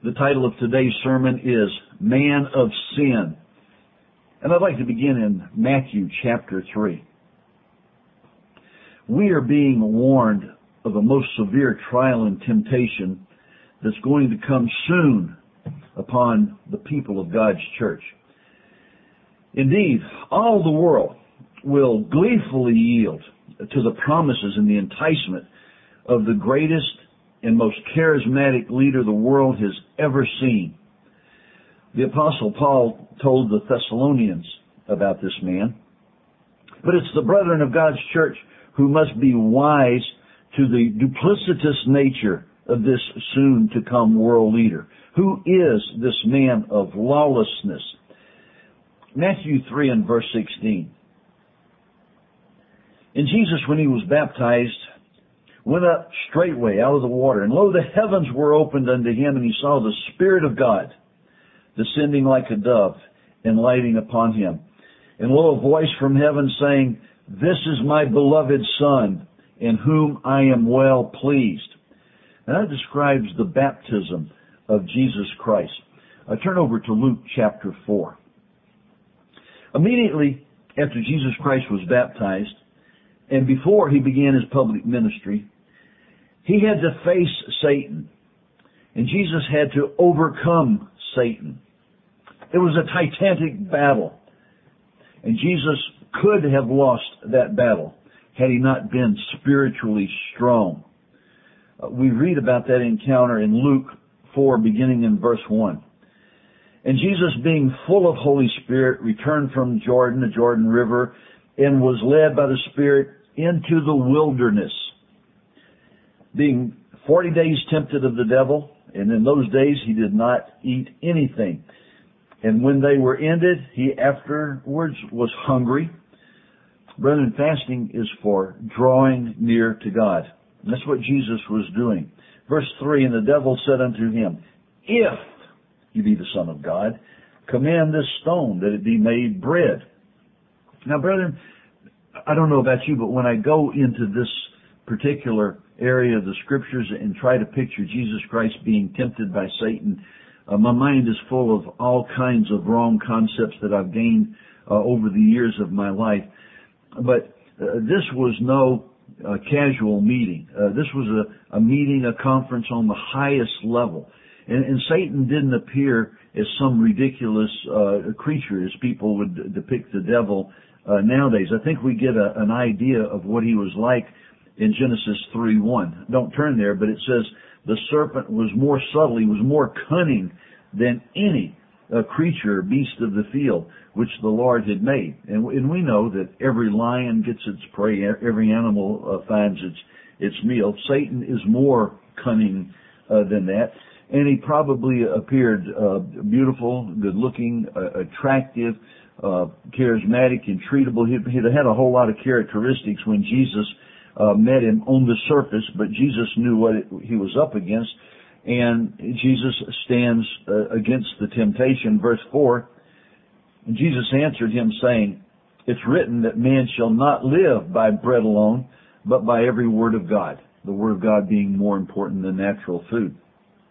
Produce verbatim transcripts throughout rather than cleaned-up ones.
The title of today's sermon is Man of Sin. And I'd like to begin in Matthew chapter three. We are being warned of a most severe trial and temptation that's going to come soon upon the people of God's church. Indeed, all the world will gleefully yield to the promises and the enticement of the greatest and most charismatic leader the world has ever seen. The Apostle Paul told the Thessalonians about this man. But it's the brethren of God's church who must be wise to the duplicitous nature of this soon-to-come world leader. Who is this man of lawlessness? Matthew three and verse sixteen. And Jesus, when he was baptized, went up straightway out of the water, and lo, the heavens were opened unto him, and he saw the Spirit of God descending like a dove and lighting upon him. And lo, a voice from heaven saying, This is my beloved Son, in whom I am well pleased. Now that describes the baptism of Jesus Christ. I turn over to Luke chapter four. Immediately after Jesus Christ was baptized, and before he began his public ministry, he had to face Satan. And Jesus had to overcome Satan. It was a titanic battle. And Jesus could have lost that battle had he not been spiritually strong. Uh, we read about that encounter in Luke four, beginning in verse one. And Jesus, being full of Holy Spirit, returned from Jordan, the Jordan River, and was led by the Spirit into the wilderness, being forty days tempted of the devil. And in those days he did not eat anything. And when they were ended, he afterwards was hungry. Brethren, fasting is for drawing near to God. And that's what Jesus was doing. Verse three, And the devil said unto him, If you be the Son of God, command this stone that it be made bread. Now, brethren, I don't know about you, but when I go into this particular area of the Scriptures and try to picture Jesus Christ being tempted by Satan, uh, my mind is full of all kinds of wrong concepts that I've gained uh, over the years of my life. But uh, this was no uh, casual meeting. Uh, this was a, a meeting, a conference on the highest level. And, and Satan didn't appear as some ridiculous uh, creature as people would depict the devil uh, nowadays. I think we get a, an idea of what he was like in Genesis three one. Don't turn there, but it says the serpent was more subtle, he was more cunning than any uh, creature or beast of the field which the Lord had made. And, and we know that every lion gets its prey, every animal uh, finds its its meal. Satan is more cunning uh, than that. And he probably appeared uh, beautiful, good-looking, uh, attractive, uh, charismatic, and treatable. He, he had a whole lot of characteristics when Jesus uh, met him on the surface, but Jesus knew what it, he was up against, and Jesus stands uh, against the temptation. Verse four, And Jesus answered him, saying, It's written that man shall not live by bread alone, but by every word of God, the word of God being more important than natural food.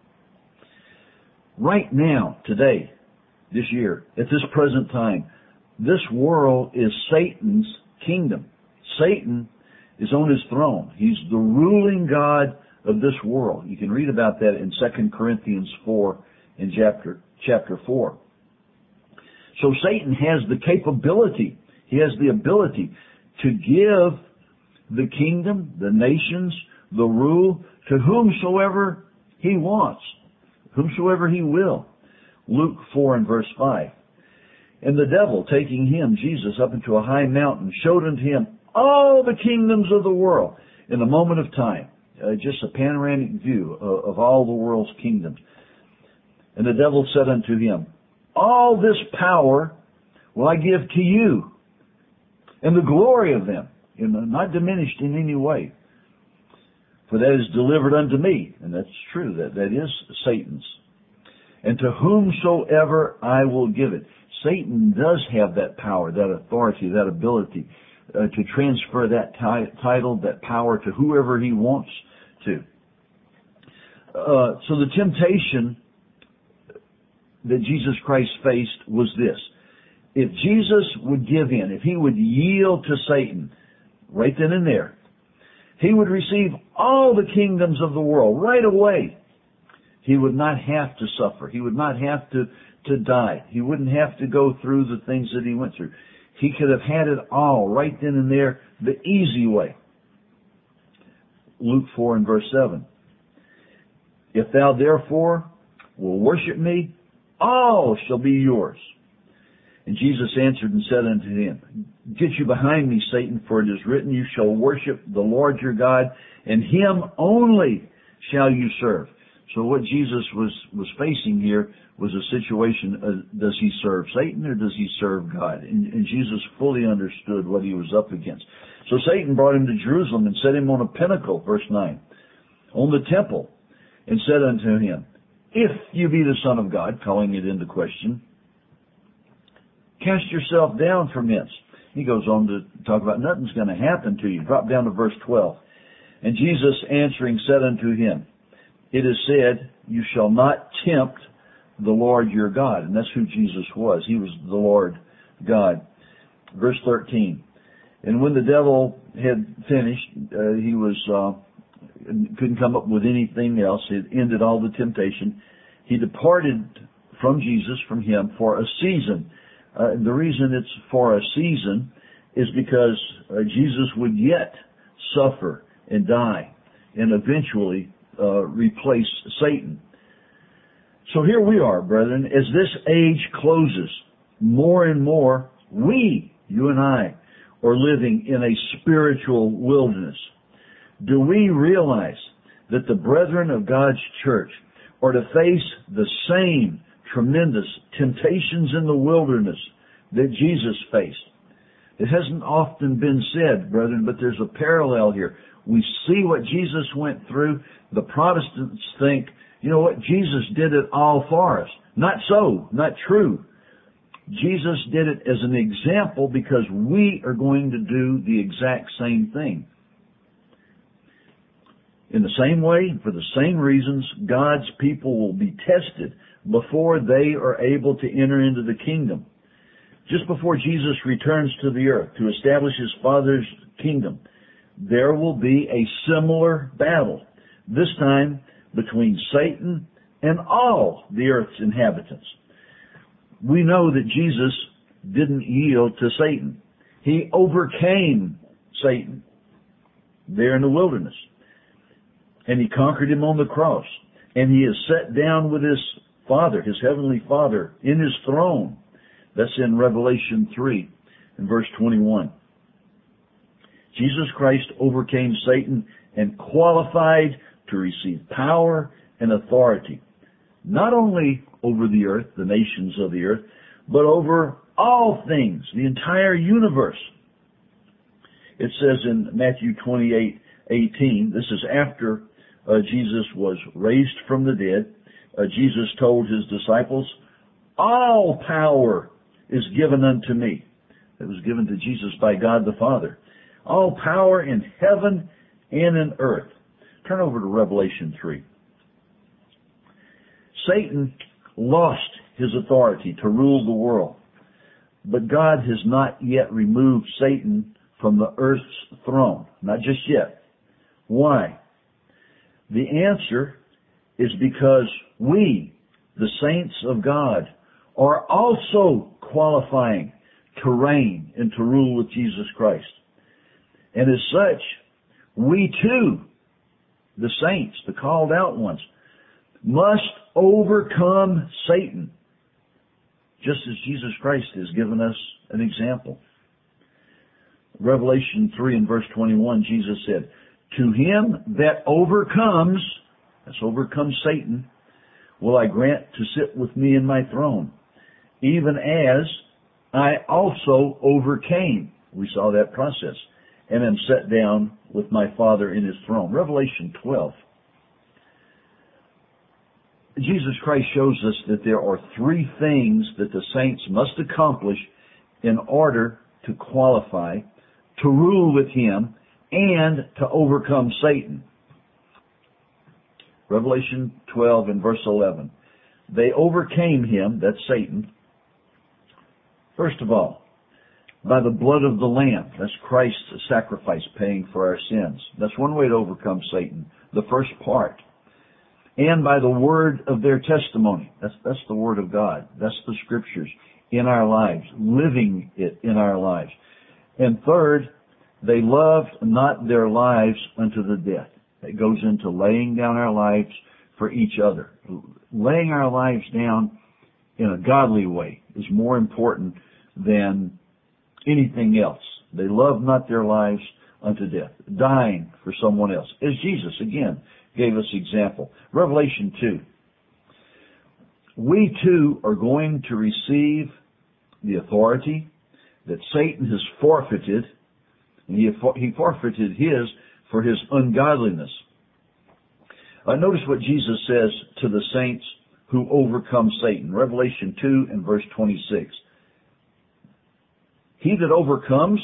Right now, today, this year, at this present time, this world is Satan's kingdom. Satan is on his throne. He's the ruling God of this world. You can read about that in Second Corinthians four in chapter, chapter four. So Satan has the capability, he has the ability to give the kingdom, the nations, the rule to whomsoever he wants. Whomsoever he will. Luke four and verse five. And the devil, taking him, Jesus, up into a high mountain, showed unto him all the kingdoms of the world in a moment of time. Uh, just a panoramic view of, of all the world's kingdoms. And the devil said unto him, All this power will I give to you, and the glory of them, you know, not diminished in any way. For that is delivered unto me. And that's true. That, that is Satan's. And to whomsoever I will give it. Satan does have that power, that authority, that ability uh, to transfer that ti- title, that power to whoever he wants to. Uh, so the temptation that Jesus Christ faced was this. If Jesus would give in, if he would yield to Satan, right then and there, he would receive all the kingdoms of the world right away. He would not have to suffer. He would not have to, to die. He wouldn't have to go through the things that he went through. He could have had it all right then and there, the easy way. Luke four and verse seven. If thou therefore will worship me, all shall be yours. And Jesus answered and said unto him, Get you behind me, Satan, for it is written, You shall worship the Lord your God, and him only shall you serve. So what Jesus was, was facing here was a situation, uh, does he serve Satan or does he serve God? And, and Jesus fully understood what he was up against. So Satan brought him to Jerusalem and set him on a pinnacle, verse nine, on the temple, and said unto him, If you be the Son of God, calling it into question, cast yourself down from hence. He goes on to talk about nothing's going to happen to you. Drop down to verse twelve. And Jesus answering said unto him, It is said, You shall not tempt the Lord your God. And that's who Jesus was. He was the Lord God. Verse thirteen. And when the devil had finished, uh, he was uh, couldn't come up with anything else. It ended all the temptation. He departed from Jesus, from him, for a season. Uh, the reason it's for a season is because uh, Jesus would yet suffer and die and eventually uh, replace Satan. So here we are, brethren, as this age closes, more and more, we, you and I, are living in a spiritual wilderness. Do we realize that the brethren of God's church are to face the same tremendous temptations in the wilderness that Jesus faced? It hasn't often been said, brethren, but there's a parallel here. We see what Jesus went through. The Protestants think, you know what, Jesus did it all for us. Not so, not true. Jesus did it as an example because we are going to do the exact same thing. In the same way, for the same reasons, God's people will be tested before they are able to enter into the kingdom. Just before Jesus returns to the earth to establish his Father's kingdom, there will be a similar battle, this time between Satan and all the earth's inhabitants. We know that Jesus didn't yield to Satan. He overcame Satan there in the wilderness. And he conquered him on the cross. And he is set down with his Father, his heavenly Father, in his throne. That's in Revelation three, in verse twenty-one. Jesus Christ overcame Satan and qualified to receive power and authority, not only over the earth, the nations of the earth, but over all things, the entire universe. It says in Matthew twenty-eight eighteen, this is after uh, Jesus was raised from the dead. Uh, Jesus told his disciples, all power is given unto me. It was given to Jesus by God the Father. All power in heaven and in earth. Turn over to Revelation three. Satan lost his authority to rule the world, but God has not yet removed Satan from the earth's throne. Not just yet. Why? The answer is because we, the saints of God, are also qualifying to reign and to rule with Jesus Christ. And as such, we too, the saints, the called out ones, must overcome Satan, just as Jesus Christ has given us an example. Revelation three and verse twenty-one, Jesus said, To him that overcomes, that's overcomes Satan, will I grant to sit with me in my throne, even as I also overcame. We saw that process. And am set down with my Father in his throne. Revelation twelve. Jesus Christ shows us that there are three things that the saints must accomplish in order to qualify to rule with him and to overcome Satan. Revelation twelve and verse eleven. they overcame him, that's Satan, first of all, by the blood of the Lamb. That's Christ's sacrifice paying for our sins. That's one way to overcome Satan, the first part. And by the word of their testimony. That's, that's the word of God. That's the scriptures in our lives, living it in our lives. And third, they loved not their lives unto the death. It goes into laying down our lives for each other. Laying our lives down in a godly way is more important than anything else. They love not their lives unto death, dying for someone else. As Jesus, again, gave us example. Revelation two. We too are going to receive the authority that Satan has forfeited, and he, he forfeited his for his ungodliness. Uh, notice what Jesus says to the saints who overcome Satan. Revelation two and verse twenty-six. He that overcomes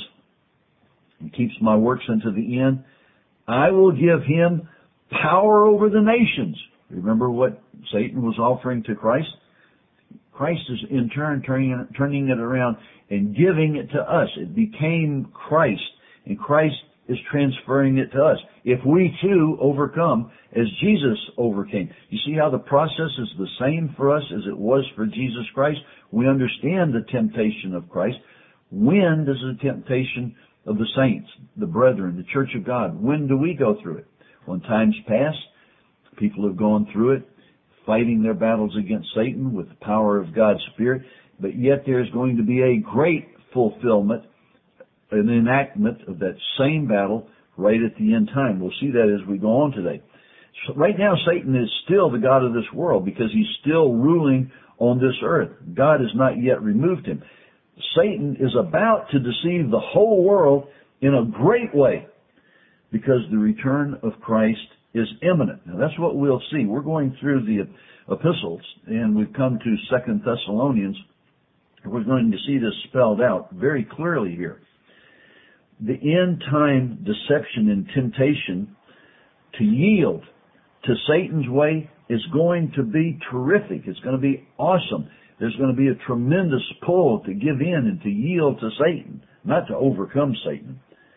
and keeps my works unto the end, I will give him power over the nations. Remember what Satan was offering to Christ? Christ is in turn turning, turning it around and giving it to us. It became Christ, and Christ is transferring it to us. If we too overcome as Jesus overcame. You see how the process is the same for us as it was for Jesus Christ? We understand the temptation of Christ. When does the temptation of the saints, the brethren, the church of God, when do we go through it? Well, in times past, people have gone through it, fighting their battles against Satan with the power of God's Spirit, but yet there's going to be a great fulfillment, an enactment of that same battle right at the end time. We'll see that as we go on today. So right now, Satan is still the god of this world because he's still ruling on this earth. God has not yet removed him. Satan is about to deceive the whole world in a great way because the return of Christ is imminent. Now that's what we'll see. We're going through the epistles and we've come to Second Thessalonians. We're going to see this spelled out very clearly here. The end time deception and temptation to yield to Satan's way is going to be terrific. It's going to be awesome. There's going to be a tremendous pull to give in and to yield to Satan, not to overcome Satan.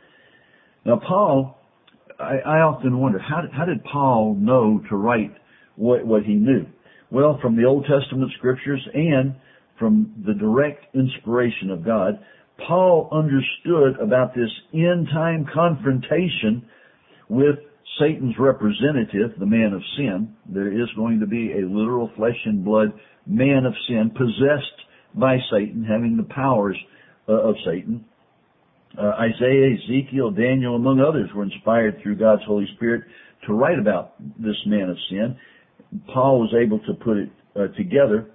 Now, Paul, I, I often wonder, how did, how did Paul know to write what, what he knew? Well, from the Old Testament scriptures and from the direct inspiration of God, Paul understood about this end-time confrontation with Satan's representative, the man of sin. There is going to be a literal flesh and blood man of sin possessed by Satan, having the powers uh, of Satan. Uh, Isaiah, Ezekiel, Daniel, among others, were inspired through God's Holy Spirit to write about this man of sin. Paul was able to put it uh, together.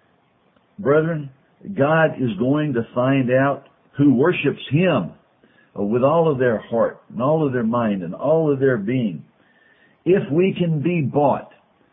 Brethren, God is going to find out who worships Him uh, with all of their heart and all of their mind and all of their being. If we can be bought,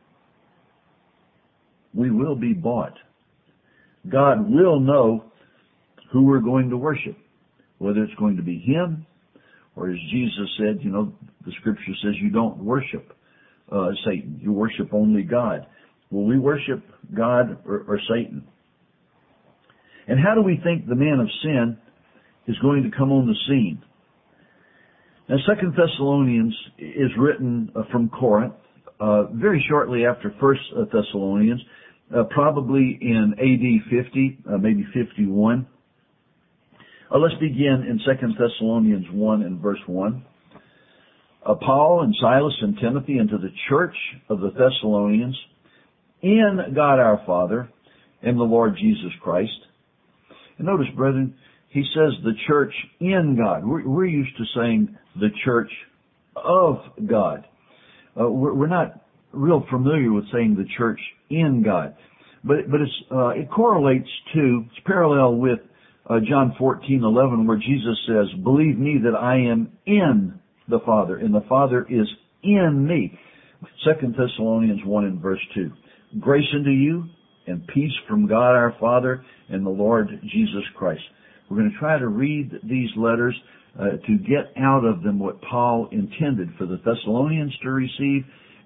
we will be bought. God will know who we're going to worship, whether it's going to be Him or, as Jesus said, you know, the Scripture says you don't worship uh, Satan. You worship only God. Will we worship God or, or Satan? And how do we think the man of sin is going to come on the scene? Now, Second Thessalonians is written uh, from Corinth uh, very shortly after First Thessalonians, uh, probably in A D fifty, uh, maybe fifty-one. Uh, let's begin in Second Thessalonians one and verse one. Uh, Paul and Silas and Timothy unto the church of the Thessalonians in God our Father and the Lord Jesus Christ. And notice, brethren, he says the church in God. We're, we're used to saying the church of God. Uh, we're, we're not real familiar with saying the church in God. But, but it's, uh, it correlates to, it's parallel with uh, John fourteen eleven, where Jesus says, believe me that I am in the Father, and the Father is in me. Second Thessalonians one and verse two. Grace unto you and peace from God our Father and the Lord Jesus Christ. We're going to try to read these letters uh, to get out of them what Paul intended for the Thessalonians to receive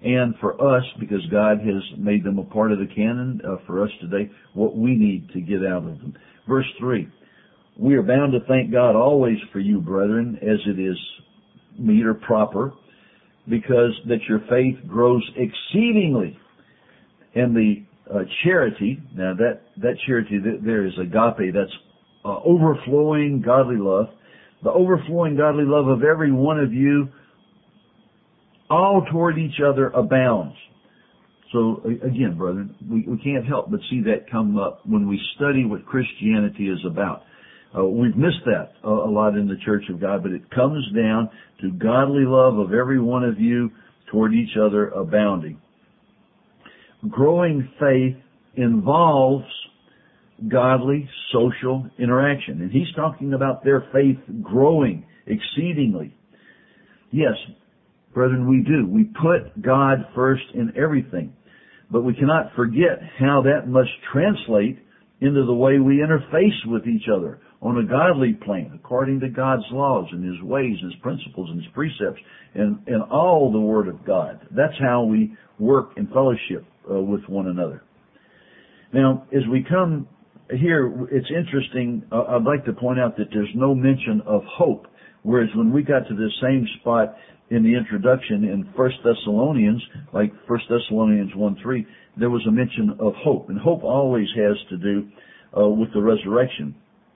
and for us, because God has made them a part of the canon uh, for us today, what we need to get out of them. Verse three, we are bound to thank God always for you, brethren, as it is meet or proper, because that your faith grows exceedingly, and the uh, charity, now that, that charity there is agape, that's uh, overflowing godly love, the overflowing godly love of every one of you, all toward each other abounds. So again, brethren, we, we can't help but see that come up when we study what Christianity is about. Uh, we've missed that a, a lot in the Church of God, but it comes down to godly love of every one of you toward each other abounding. Growing faith involves godly social interaction. And he's talking about their faith growing exceedingly. Yes, brethren, we do. We put God first in everything. But we cannot forget how that must translate into the way we interface with each other on a godly plane, according to God's laws and His ways, His principles and His precepts, and, and all the Word of God. That's how we work in fellowship uh, with one another. Now, as we come here, it's interesting, uh, I'd like to point out that there's no mention of hope, whereas when we got to this same spot in the introduction in First Thessalonians, like First Thessalonians one three, there was a mention of hope. And hope always has to do uh, with the resurrection.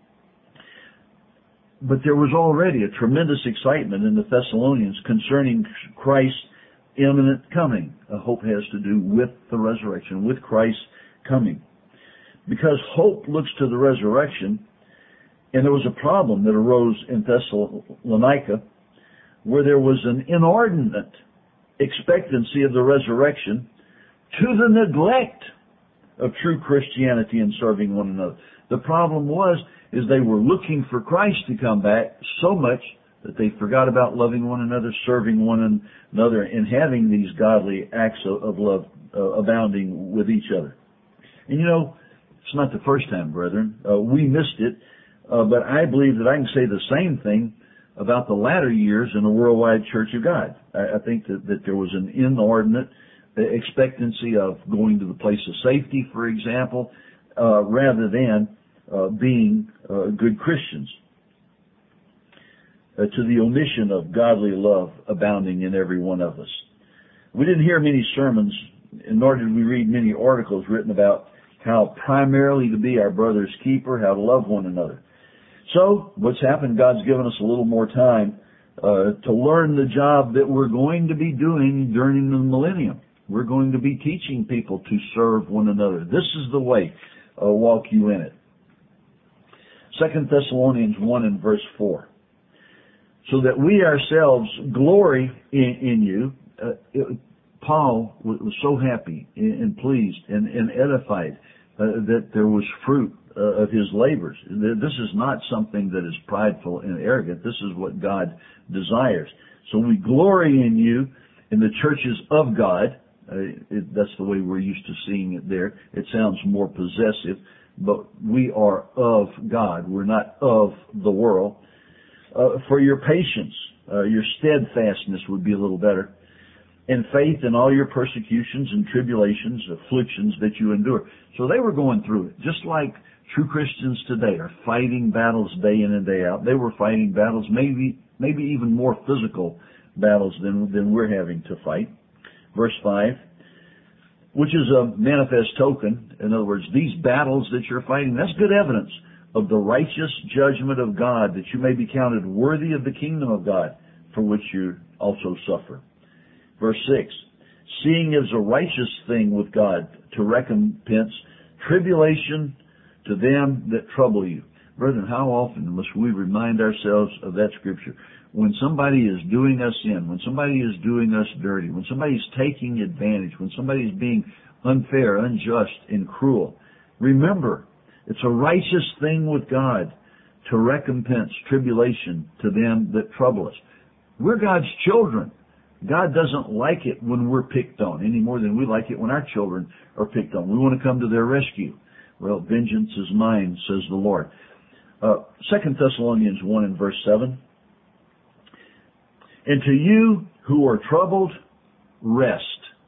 But there was already a tremendous excitement in the Thessalonians concerning Christ's imminent coming. Uh, hope has to do with the resurrection, with Christ's coming. Because hope looks to the resurrection, and there was a problem that arose in Thessalonica, where there was an inordinate expectancy of the resurrection to the neglect of true Christianity and serving one another. The problem was, is they were looking for Christ to come back so much that they forgot about loving one another, serving one another, and having these godly acts of love uh, abounding with each other. And you know, it's not the first time, brethren. Uh, we missed it, uh, but I believe that I can say the same thing about the latter years in the worldwide Church of God. I, I think that, that there was an inordinate expectancy of going to the place of safety, for example, uh, rather than uh, being uh, good Christians. Uh, to the omission of godly love abounding in every one of us. We didn't hear many sermons, nor did we read many articles written about how primarily to be our brother's keeper, how to love one another. So, what's happened, God's given us a little more time uh, to learn the job that we're going to be doing during the millennium. We're going to be teaching people to serve one another. This is the way. Uh, walk you in it. Second Thessalonians one and verse four. So that we ourselves glory in, in you. Uh, it, Paul was, was so happy and, and pleased and, and edified uh, that there was fruit uh, of his labors. This is not something that is prideful and arrogant. This is what God desires. So we glory in you in the churches of God. Uh, it, that's the way we're used to seeing it there. It sounds more possessive, but we are of God. We're not of the world. Uh, for your patience, uh, your steadfastness would be a little better, and faith in all your persecutions and tribulations, afflictions that you endure. So they were going through it, just like true Christians today are fighting battles day in and day out. They were fighting battles, maybe maybe even more physical battles than than we're having to fight. Verse five, which is a manifest token. In other words, these battles that you're fighting, that's good evidence of the righteous judgment of God, that you may be counted worthy of the kingdom of God, for which you also suffer. Verse six, seeing it is a righteous thing with God to recompense tribulation to them that trouble you. Brethren, how often must we remind ourselves of that scripture? When somebody is doing us in, when somebody is doing us dirty, when somebody is taking advantage, when somebody is being unfair, unjust, and cruel, remember, it's a righteous thing with God to recompense tribulation to them that trouble us. We're God's children. God doesn't like it when we're picked on any more than we like it when our children are picked on. We want to come to their rescue. Well, vengeance is mine, says the Lord. Uh, Second Thessalonians one and verse seven. And to you who are troubled, rest.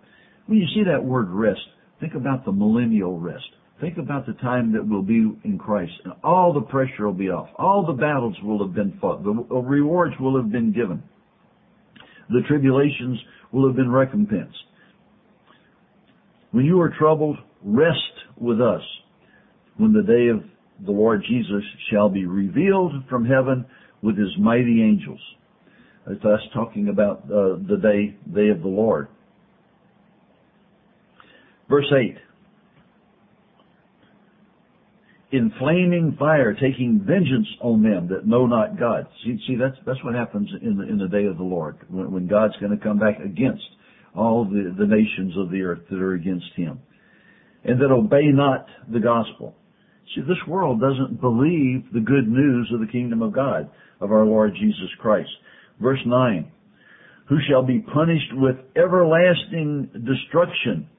When you see that word rest, think about the millennial rest. Think about the time that we'll be in Christ, and all the pressure will be off. All the battles will have been fought. The rewards will have been given. The tribulations will have been recompensed. When you are troubled, rest with us when the day of the Lord Jesus shall be revealed from heaven with his mighty angels. That's us talking about uh, the day, day of the Lord. Verse eight. In flaming fire, taking vengeance on them that know not God. See, see that's that's what happens in the in the day of the Lord, when, when God's going to come back against all the, the nations of the earth that are against him, and that obey not the gospel. See, this world doesn't believe the good news of the kingdom of God, of our Lord Jesus Christ. Verse nine, who shall be punished with everlasting destruction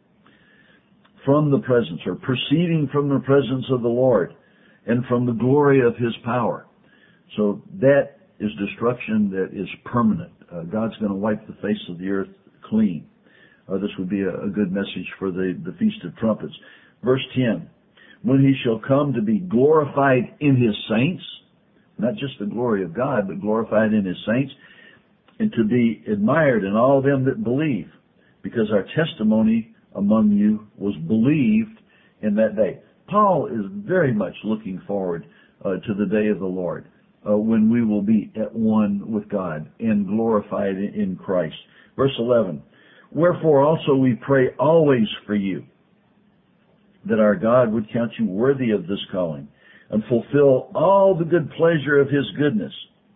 from the presence, or proceeding from the presence of the Lord, and from the glory of his power. So that is destruction that is permanent. Uh, God's going to wipe the face of the earth clean. Uh, this would be a, a good message for the, the Feast of Trumpets. Verse ten, when he shall come to be glorified in his saints, not just the glory of God, but glorified in his saints, and to be admired in all them that believe, because our testimony among you was believed in that day. Paul is very much looking forward uh, to the day of the Lord, uh, when we will be at one with God and glorified in Christ. Verse eleven, wherefore also we pray always for you, that our God would count you worthy of this calling, and fulfill all the good pleasure of his goodness.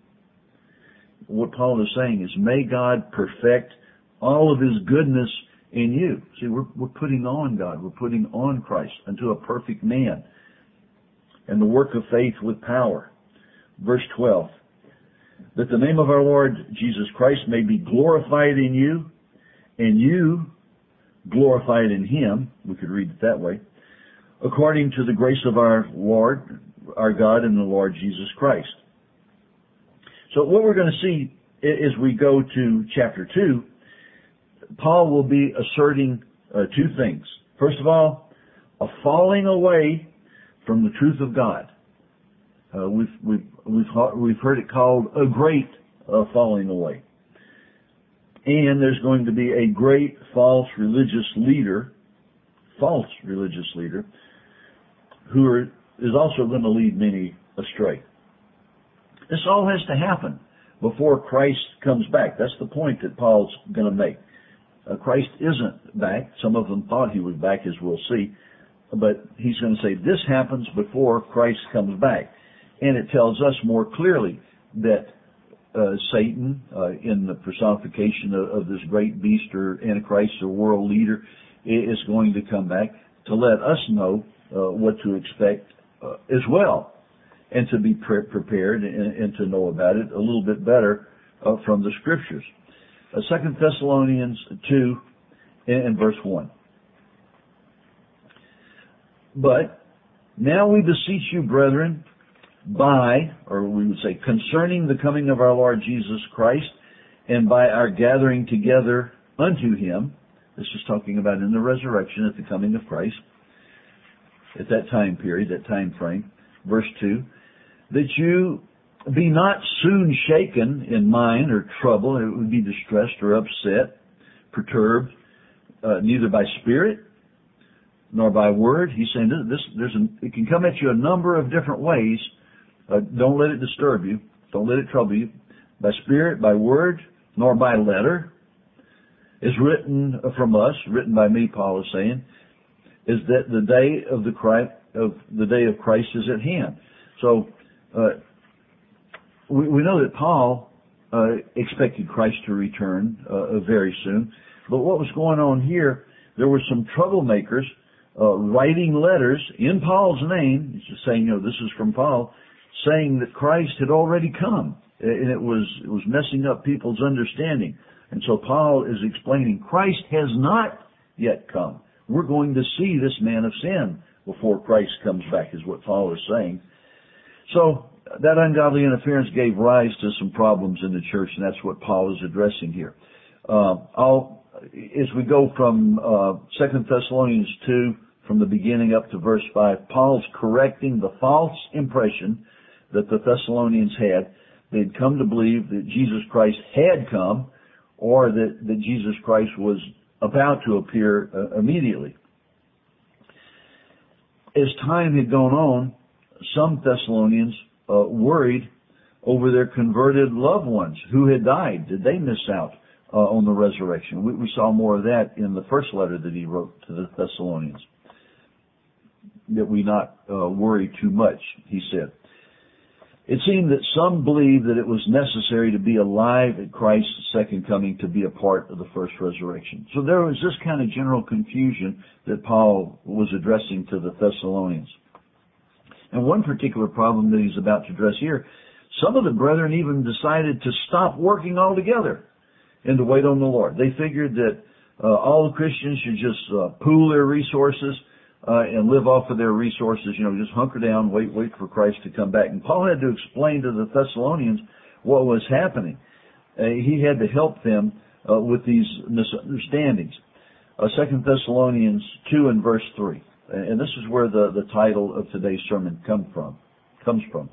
What Paul is saying is, may God perfect all of his goodness in you. See, we're, we're putting on God. We're putting on Christ unto a perfect man, and the work of faith with power. Verse twelve, that the name of our Lord Jesus Christ may be glorified in you, and you glorified in him. We could read it that way. According to the grace of our Lord, our God, and the Lord Jesus Christ. So what we're going to see as we go to chapter two, Paul will be asserting uh, two things. First of all, a falling away from the truth of God. Uh, we've we've we've we've heard it called a great uh, falling away, and there's going to be a great false religious leader, false religious leader, who are, is also going to lead many astray. This all has to happen before Christ comes back. That's the point that Paul's going to make. Uh, Christ isn't back. Some of them thought he was back, as we'll see. But he's going to say this happens before Christ comes back. And it tells us more clearly that uh, Satan, uh, in the personification of, of this great beast or Antichrist or world leader, is going to come back to let us know uh, what to expect uh, as well, and to be pre- prepared and, and to know about it a little bit better uh, from the Scriptures. Uh, Second Thessalonians two and, and verse one. But now we beseech you, brethren, by, or we would say concerning the coming of our Lord Jesus Christ, and by our gathering together unto him. This is talking about in the resurrection at the coming of Christ, at that time period, that time frame. Verse two, that you be not soon shaken in mind or trouble, it would be distressed or upset, perturbed, uh, neither by spirit nor by word. He's saying this, there's an, it can come at you a number of different ways. Uh, don't let it disturb you. Don't let it trouble you. By spirit, by word, nor by letter, is written from us, written by me, Paul is saying, is that the day of the Christ, of the day of Christ is at hand. So uh, we, we know that Paul uh, expected Christ to return uh, very soon. But what was going on here? There were some troublemakers uh, writing letters in Paul's name. He's just saying, you know, this is from Paul, saying that Christ had already come, and it was it was messing up people's understanding. And so Paul is explaining Christ has not yet come. We're going to see this man of sin before Christ comes back, is what Paul is saying. So that ungodly interference gave rise to some problems in the church, and that's what Paul is addressing here. Uh, I'll, as we go from uh, Second Thessalonians two, from the beginning up to verse five, Paul's correcting the false impression that the Thessalonians had. They'd come to believe that Jesus Christ had come, or that, that Jesus Christ was about to appear uh, immediately. As time had gone on, some Thessalonians uh, worried over their converted loved ones who had died. Did they miss out uh, on the resurrection? We, we saw more of that in the first letter that he wrote to the Thessalonians. That we not uh, worry too much, he said. It seemed that some believed that it was necessary to be alive at Christ's second coming to be a part of the first resurrection. So there was this kind of general confusion that Paul was addressing to the Thessalonians. And one particular problem that he's about to address here, some of the brethren even decided to stop working altogether and to wait on the Lord. They figured that uh, all the Christians should just uh, pool their resources Uh, and live off of their resources, you know, just hunker down, wait, wait for Christ to come back. And Paul had to explain to the Thessalonians what was happening. Uh, he had to help them uh, with these misunderstandings. Uh, Second Thessalonians two and verse three, and this is where the, the title of today's sermon come from, comes from.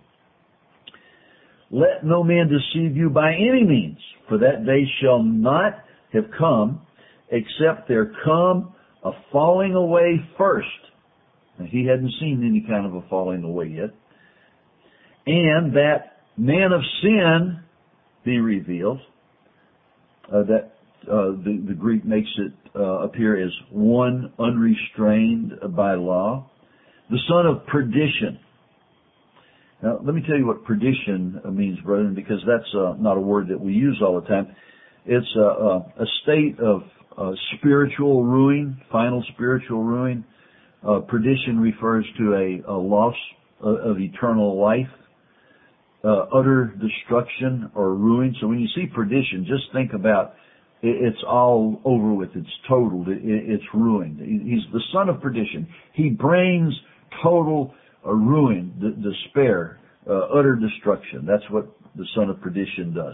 Let no man deceive you by any means, for that day shall not have come, except there come a falling away first. Now, he hadn't seen any kind of a falling away yet. And that man of sin be revealed. Uh, that uh, the, the Greek makes it uh, appear as one unrestrained by law. The son of perdition. Now, let me tell you what perdition means, brethren, because that's uh, not a word that we use all the time. It's a, a, a state of Uh, spiritual ruin, final spiritual ruin. Uh, perdition refers to a, a loss of, of eternal life, uh, utter destruction or ruin. So when you see perdition, just think about it, it's all over with. It's totaled. It, it's ruined. He's the son of perdition. He brings total uh, ruin, d- despair, uh, utter destruction. That's what the son of perdition does.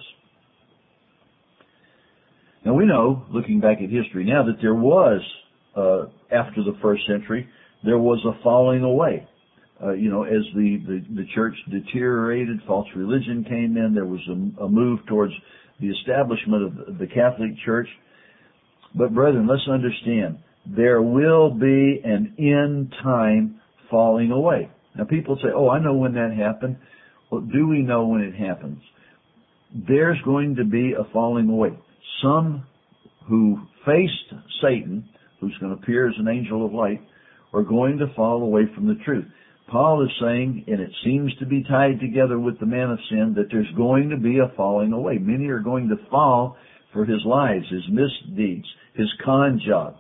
Now we know, looking back at history now, that there was, uh, after the first century, there was a falling away. Uh, you know, as the, the, the church deteriorated, false religion came in, there was a, a move towards the establishment of the Catholic Church. But brethren, let's understand, there will be an end time falling away. Now people say, oh, I know when that happened. Well, do we know when it happens? There's going to be a falling away. Some who faced Satan, who's going to appear as an angel of light, are going to fall away from the truth. Paul is saying, and it seems to be tied together with the man of sin, that there's going to be a falling away. Many are going to fall for his lies, his misdeeds, his con job.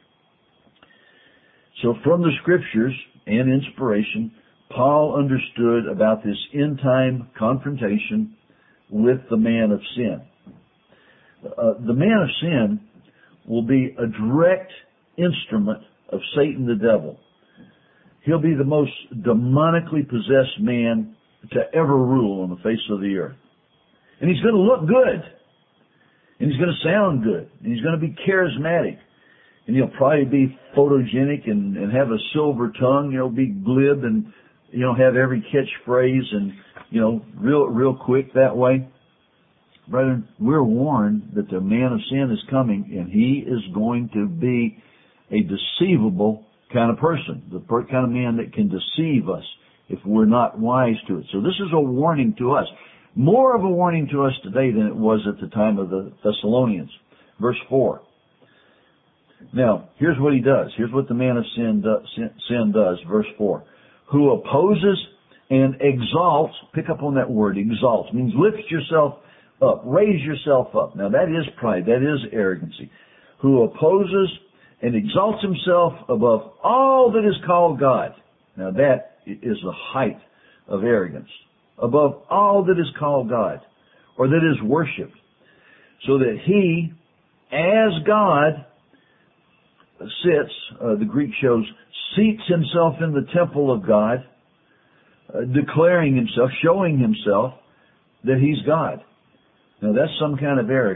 So from the scriptures and inspiration, Paul understood about this end time confrontation with the man of sin. Uh, the man of sin will be a direct instrument of Satan the devil. He'll be the most demonically possessed man to ever rule on the face of the earth. And he's going to look good. And he's going to sound good. And he's going to be charismatic. And he'll probably be photogenic and, and have a silver tongue, you know, be glib and, you know, have every catchphrase and, you know, real, real quick that way. Brethren, we're warned that the man of sin is coming, and he is going to be a deceivable kind of person, the kind of man that can deceive us if we're not wise to it. So this is a warning to us, more of a warning to us today than it was at the time of the Thessalonians. Verse four. Now, here's what he does. Here's what the man of sin, do, sin, sin does. Verse four. Who opposes and exalts, pick up on that word, exalts, means lift yourself up, raise yourself up. Now that is pride, that is arrogancy. Who opposes and exalts himself above all that is called God. Now that is the height of arrogance. Above all that is called God, or that is worshipped. So that he, as God, sits, uh, the Greek shows, seats himself in the temple of God, uh, declaring himself, showing himself that he's God. Now that's some kind of arrogance.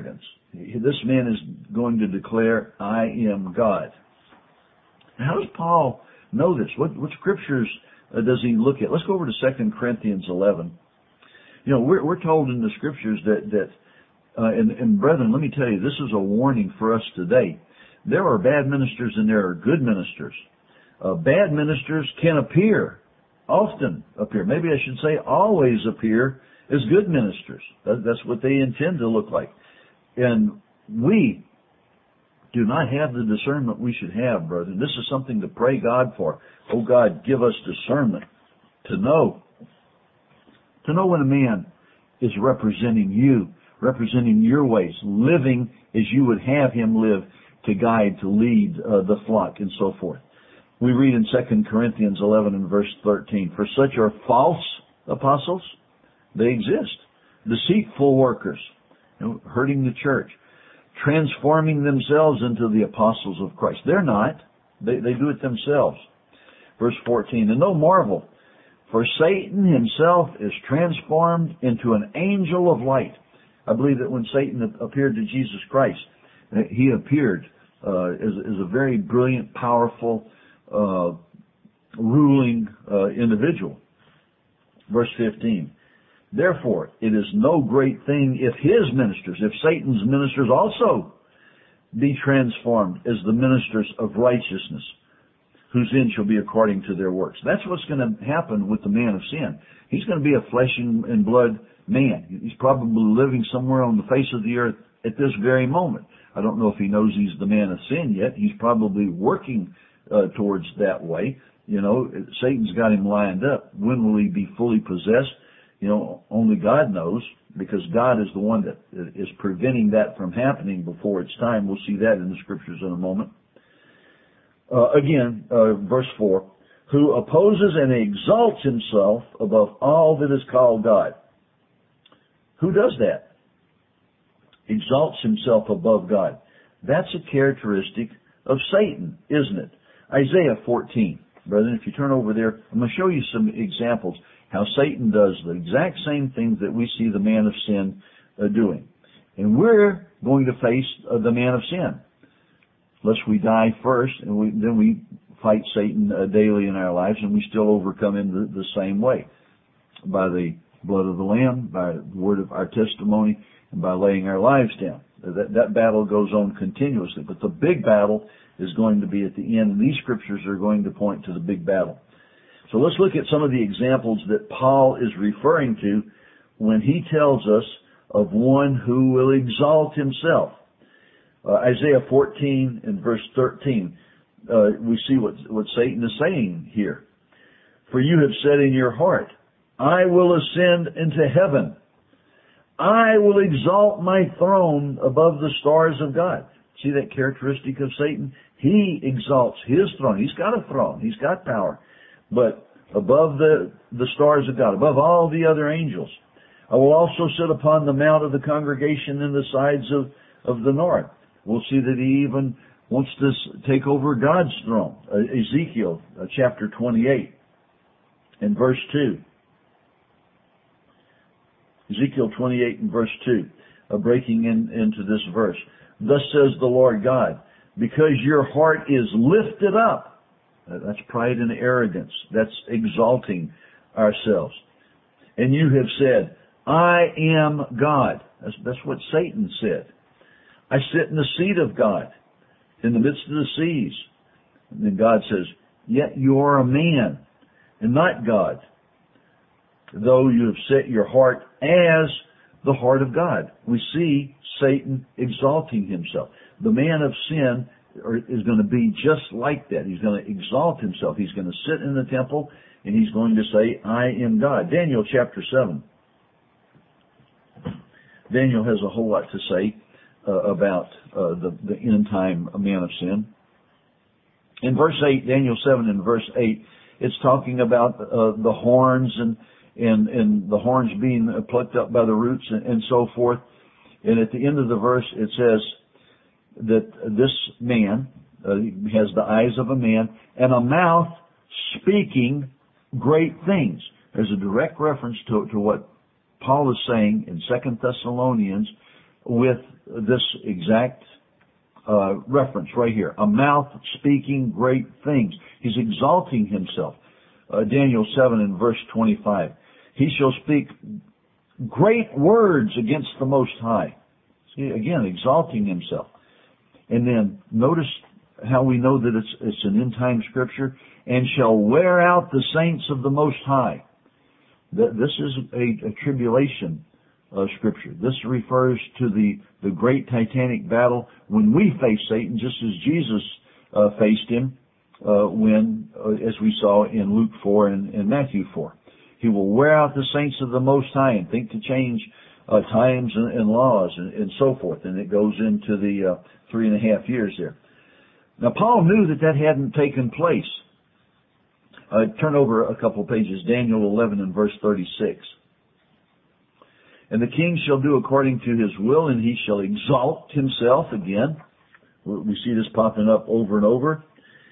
This man is going to declare, I am God. How does Paul know this? What, what scriptures uh, does he look at? Let's go over to Second Corinthians eleven. You know, we're, we're told in the scriptures that, that uh, and, and brethren, let me tell you, this is a warning for us today. There are bad ministers and there are good ministers. Uh, bad ministers can appear, often appear, maybe I should say always appear as good ministers. That, that's what they intend to look like. And we do not have the discernment we should have, brother. This is something to pray God for. Oh God, give us discernment to know. To know when a man is representing you, representing your ways, living as you would have him live, to guide, to lead uh, the flock, and so forth. We read in Second Corinthians eleven and verse thirteen, for such are false apostles. They exist. Deceitful workers, you know, hurting the church, transforming themselves into the apostles of Christ. They're not. They, they do it themselves. Verse fourteen, and no marvel, for Satan himself is transformed into an angel of light. I believe that when Satan appeared to Jesus Christ, he appeared uh, as, as a very brilliant, powerful, uh, ruling uh, individual. Verse fifteen, therefore it is no great thing if his ministers, if Satan's ministers also be transformed as the ministers of righteousness, whose end shall be according to their works. That's what's going to happen with the man of sin. He's going to be a flesh and blood man. He's probably living somewhere on the face of the earth at this very moment. I don't know if he knows he's the man of sin yet. He's probably working uh, towards that way. You know, Satan's got him lined up. When will he be fully possessed? You know, only God knows, because God is the one that is preventing that from happening before it's time. We'll see that in the scriptures in a moment. Uh, again, uh, verse four, who opposes and exalts himself above all that is called God. Who does that? Exalts himself above God. That's a characteristic of Satan, isn't it? Isaiah fourteen. Brethren, if you turn over there, I'm going to show you some examples how Satan does the exact same things that we see the man of sin uh, doing. And we're going to face uh, the man of sin. Lest we die first, and we, then we fight Satan uh, daily in our lives, and we still overcome him the, the same way. By the blood of the Lamb, by the word of our testimony, and by laying our lives down. That, that battle goes on continuously. But the big battle is going to be at the end, and these scriptures are going to point to the big battle. So let's look at some of the examples that Paul is referring to when he tells us of one who will exalt himself. Uh, Isaiah fourteen and verse thirteen, uh, we see what, what Satan is saying here. For you have said in your heart, I will ascend into heaven. I will exalt my throne above the stars of God. See that characteristic of Satan? He exalts his throne. He's got a throne. He's got power. But above the, the stars of God, above all the other angels. I will also sit upon the mount of the congregation in the sides of, of the north. We'll see that he even wants to take over God's throne. Uh, Ezekiel uh, chapter twenty-eight and verse two. Ezekiel twenty-eight and verse two, uh, breaking in, into this verse. Thus says the Lord God, because your heart is lifted up. Uh, that's pride and arrogance. That's exalting ourselves. And you have said, I am God. That's, that's what Satan said. I sit in the seat of God, in the midst of the seas. And then God says, yet you are a man and not God, though you have set your heart as the heart of God. We see Satan exalting himself. The man of sin is going to be just like that. He's going to exalt himself. He's going to sit in the temple and he's going to say, I am God. Daniel chapter seven. Daniel has a whole lot to say uh, about uh, the, the end time man of sin. In verse eight, Daniel seven and verse eight, it's talking about uh, the horns and, and, and the horns being plucked up by the roots and, and so forth. And at the end of the verse, it says that this man uh, has the eyes of a man and a mouth speaking great things. There's a direct reference to, to what Paul is saying in Second Thessalonians with this exact uh, reference right here. A mouth speaking great things. He's exalting himself. Uh, Daniel seven and verse twenty-five. He shall speak great words against the Most High. See, again, exalting himself. And then notice how we know that it's, it's an end-time scripture. And shall wear out the saints of the Most High. This is a, a tribulation uh, scripture. This refers to the, the great Titanic battle when we face Satan, just as Jesus uh, faced him uh, when, uh, as we saw in Luke four and, and Matthew four. He will wear out the saints of the Most High and think to change uh, times and, and laws and, and so forth. And it goes into the uh, three and a half years there. Now, Paul knew that that hadn't taken place. Uh, turn over a couple of pages, Daniel eleven and verse thirty-six. And the king shall do according to his will, and he shall exalt himself again. We see this popping up over and over.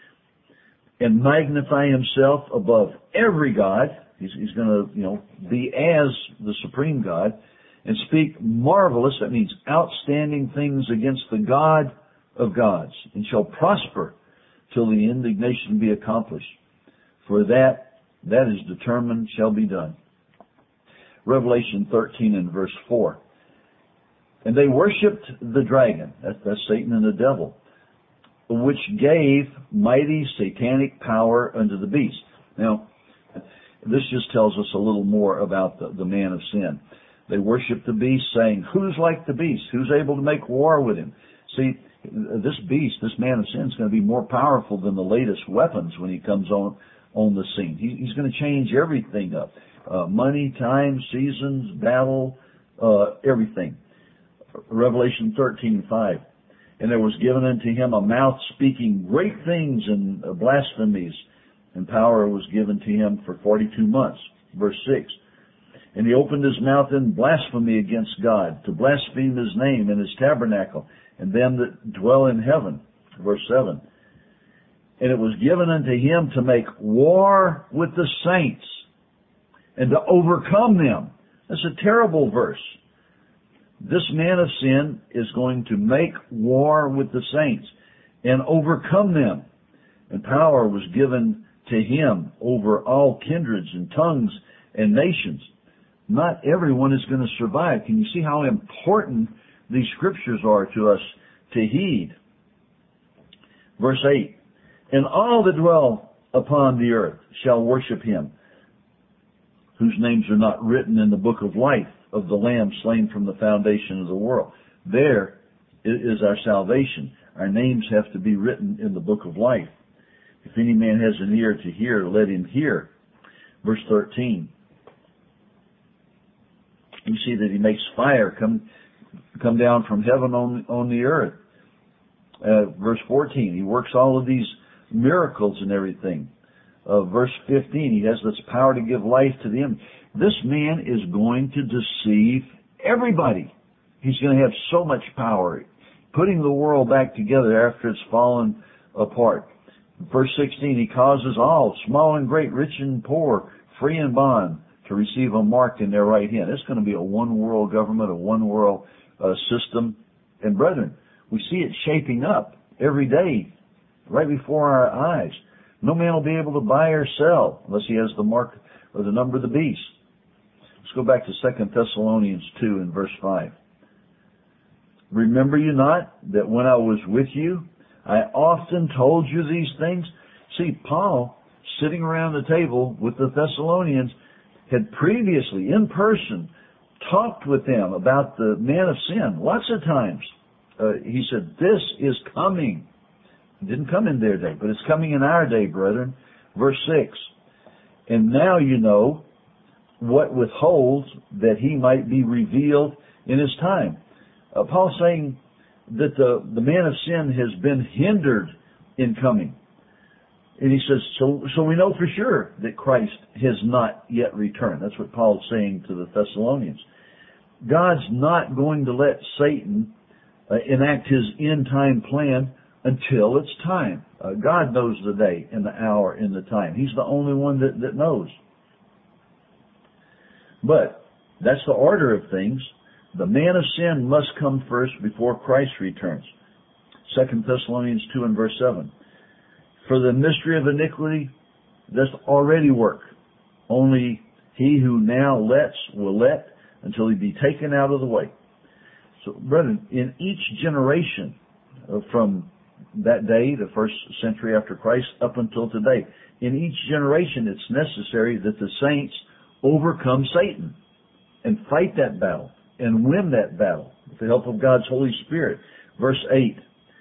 And magnify himself above every god. He's, he's going to, you know, be as the supreme God. And speak marvelous, that means outstanding things against the God of gods. And shall prosper till the indignation be accomplished. For that, that is determined, shall be done. Revelation thirteen and verse four. And they worshipped the dragon, that's, that's Satan and the devil, which gave mighty satanic power unto the beast. Now, this just tells us a little more about the, the man of sin. They worshipped the beast, saying, who's like the beast? Who's able to make war with him? See, this beast, this man of sin, is going to be more powerful than the latest weapons when he comes on on the scene. He, he's going to change everything up. Uh, money, time, seasons, battle, uh, everything. Revelation thirteen five. And there was given unto him a mouth speaking great things and uh, blasphemies, and power was given to him for forty-two months. Verse six. And he opened his mouth in blasphemy against God, to blaspheme his name and his tabernacle, and them that dwell in heaven. Verse seven. And it was given unto him to make war with the saints and to overcome them. That's a terrible verse. This man of sin is going to make war with the saints and overcome them. And power was given to him over all kindreds and tongues and nations. Not everyone is going to survive. Can you see how important these scriptures are to us to heed? Verse eight. And all that dwell upon the earth shall worship him, whose names are not written in the book of life of the Lamb slain from the foundation of the world. There is our salvation. Our names have to be written in the book of life. If any man has an ear to hear, let him hear. Verse thirteen. You see that he makes fire come come down from heaven on, on the earth. Uh, verse fourteen, he works all of these miracles and everything. Uh, verse fifteen, he has this power to give life to the enemy. This man is going to deceive everybody. He's going to have so much power, putting the world back together after it's fallen apart. Verse sixteen, he causes all, small and great, rich and poor, free and bond, to receive a mark in their right hand. It's going to be a one world government, a one world uh, system. And brethren, we see it shaping up every day, right before our eyes. No man will be able to buy or sell unless he has the mark or the number of the beast. Let's go back to Second Thessalonians two and verse five. Remember you not that when I was with you, I often told you these things? See, Paul, sitting around the table with the Thessalonians, had previously, in person, talked with them about the man of sin lots of times. Uh, he said, this is coming. It didn't come in their day, but it's coming in our day, brethren. Verse six. And now you know what withholds that he might be revealed in his time. Uh, Paul's saying that the, the man of sin has been hindered in coming. And he says, so, so we know for sure that Christ has not yet returned. That's what Paul's saying to the Thessalonians. God's not going to let Satan uh, enact his end-time plan until it's time. Uh, God knows the day and the hour and the time. He's the only one that, that knows. But that's the order of things. The man of sin must come first before Christ returns. Second Thessalonians two and verse seven. For the mystery of iniquity doth already work. Only he who now lets will let until he be taken out of the way. So, brethren, in each generation uh, from that day, the first century after Christ, up until today, in each generation it's necessary that the saints overcome Satan and fight that battle and win that battle with the help of God's Holy Spirit. Verse eight.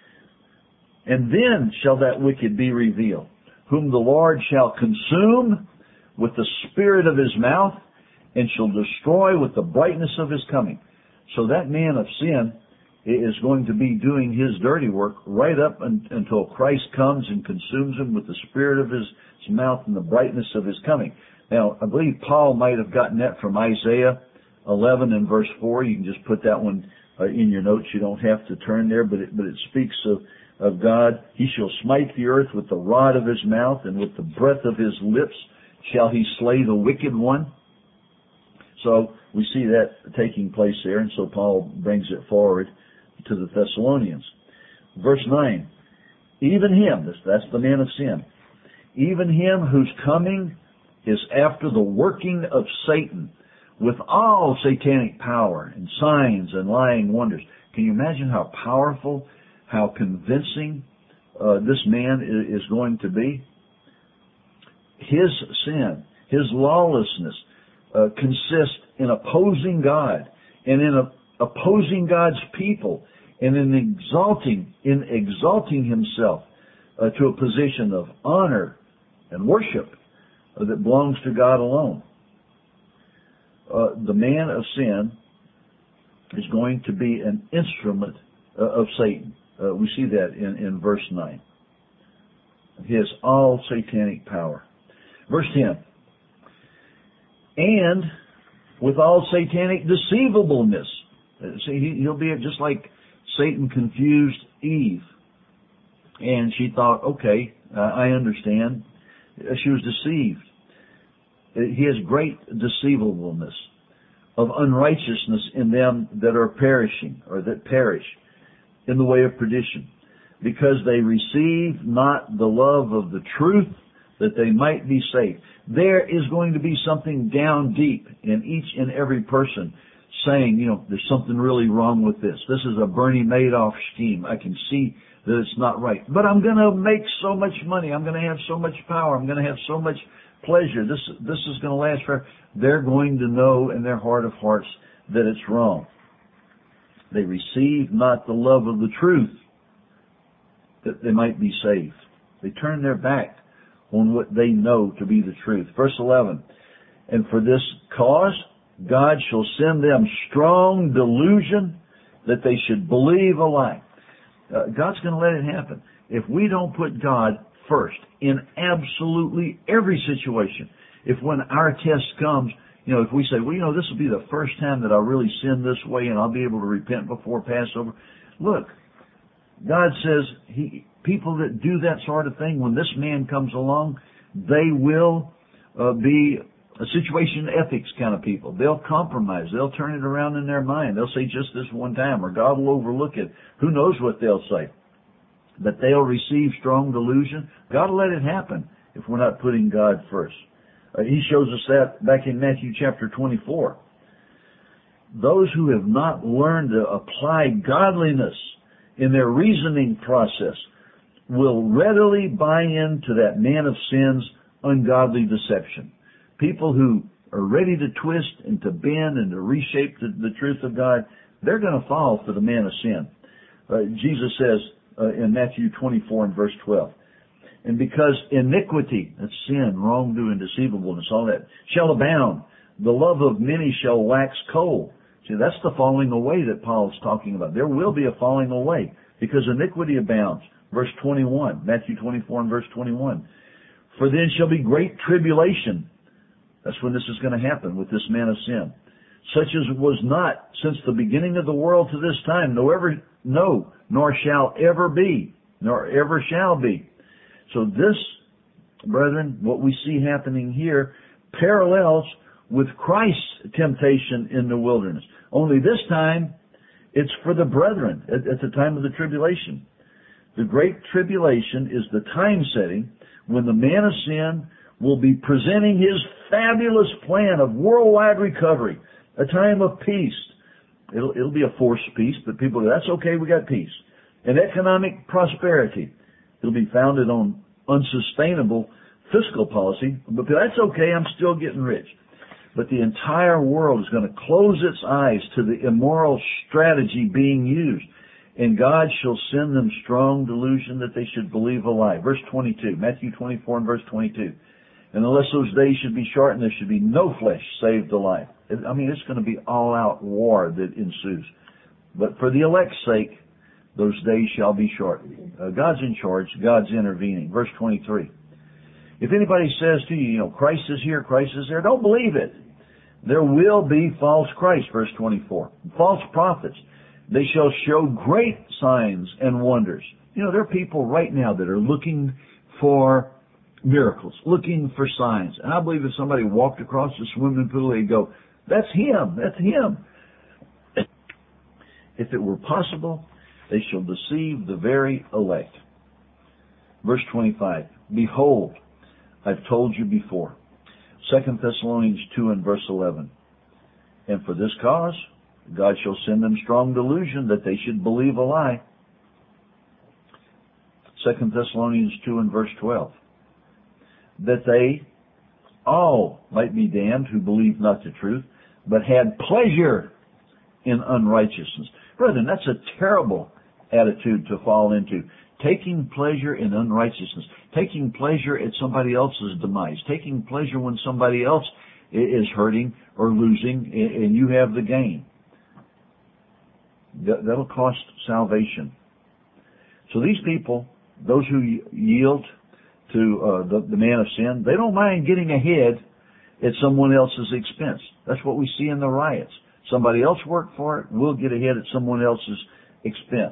And then shall that wicked be revealed, whom the Lord shall consume with the spirit of his mouth, and shall destroy with the brightness of his coming. So that man of sin is going to be doing his dirty work right up until Christ comes and consumes him with the spirit of his, his mouth and the brightness of his coming. Now, I believe Paul might have gotten that from Isaiah eleven and verse four. You can just put that one uh, in your notes. You don't have to turn there, but it, but it speaks of, of God. He shall smite the earth with the rod of his mouth, and with the breath of his lips shall he slay the wicked one. So we see that taking place there, and so Paul brings it forward to the Thessalonians. Verse nine, even him, that's the man of sin, even him whose coming is after the working of Satan, with all satanic power and signs and lying wonders. Can you imagine how powerful, how convincing uh, this man is going to be? His sin, his lawlessness uh, consists in opposing God and in a, opposing God's people and in exalting, in exalting himself uh, to a position of honor and worship uh, that belongs to God alone. Uh, the man of sin is going to be an instrument uh, of Satan. Uh, we see that in, in verse nine. He has all satanic power. Verse ten. And with all satanic deceivableness. Uh, see, he'll be just like Satan confused Eve. And she thought, okay, uh, I understand. Uh, she was deceived. He has great deceivableness of unrighteousness in them that are perishing, or that perish in the way of perdition, because they receive not the love of the truth, that they might be saved. There is going to be something down deep in each and every person saying, you know, there's something really wrong with this. This is a Bernie Madoff scheme. I can see that it's not right. But I'm going to make so much money. I'm going to have so much power. I'm going to have so much pleasure. This this is going to last forever. They're going to know in their heart of hearts that it's wrong. They receive not the love of the truth, that they might be saved. They turn their back on what they know to be the truth. Verse eleven, and for this cause God shall send them strong delusion that they should believe a lie. Uh, God's going to let it happen. If we don't put God first in absolutely every situation, if when our test comes, you know, if we say, well, you know, this will be the first time that I really sin this way and I'll be able to repent before Passover. Look, God says he, people that do that sort of thing, when this man comes along, they will uh, be a situation ethics kind of people. They'll compromise. They'll turn it around in their mind. They'll say just this one time, or God will overlook it. Who knows what they'll say? But they'll receive strong delusion. God will let it happen if we're not putting God first. Uh, he shows us that back in Matthew chapter twenty-four. Those who have not learned to apply godliness in their reasoning process will readily buy into that man of sin's ungodly deception. People who are ready to twist and to bend and to reshape the, the truth of God, they're going to fall for the man of sin. Uh, Jesus says uh, in Matthew twenty-four and verse twelve, and because iniquity, that's sin, wrongdoing, deceivableness, all that, shall abound, the love of many shall wax cold. See, that's the falling away that Paul is talking about. There will be a falling away because iniquity abounds. Verse twenty-one, Matthew twenty-four and verse twenty-one. For then shall be great tribulation. That's when this is going to happen with this man of sin. Such as was not since the beginning of the world to this time, no ever, no, nor shall ever be, nor ever shall be. So this, brethren, what we see happening here parallels with Christ's temptation in the wilderness. Only this time, it's for the brethren at, at the time of the tribulation. The great tribulation is the time setting when the man of sin will be presenting his fabulous plan of worldwide recovery, a time of peace. It'll, it'll be a forced peace, but people go, that's okay, we got peace. And economic prosperity. It'll be founded on unsustainable fiscal policy, but that's okay, I'm still getting rich. But the entire world is going to close its eyes to the immoral strategy being used, and God shall send them strong delusion that they should believe a lie. Verse twenty-two, Matthew twenty-four and verse twenty-two. And unless those days should be shortened, there should be no flesh saved alive. I mean, it's going to be all-out war that ensues. But for the elect's sake, those days shall be shortened. Uh, God's in charge. God's intervening. Verse twenty-three. If anybody says to you, you know, Christ is here, Christ is there, don't believe it. There will be false Christ, verse twenty-four. False prophets. They shall show great signs and wonders. You know, there are people right now that are looking for miracles, looking for signs. And I believe if somebody walked across the swimming pool, they'd go, that's him, that's him. If it were possible, they shall deceive the very elect. Verse twenty-five, behold, I've told you before. Second Thessalonians two and verse eleven. And for this cause, God shall send them strong delusion that they should believe a lie. Second Thessalonians two and verse twelve. That they all might be damned who believe not the truth, but had pleasure in unrighteousness. Brethren, that's a terrible attitude to fall into. Taking pleasure in unrighteousness. Taking pleasure at somebody else's demise. Taking pleasure when somebody else is hurting or losing and you have the gain. That'll cost salvation. So these people, those who yield to uh, the, the man of sin, they don't mind getting ahead at someone else's expense. That's what we see in the riots. Somebody else worked for it, we'll get ahead at someone else's expense.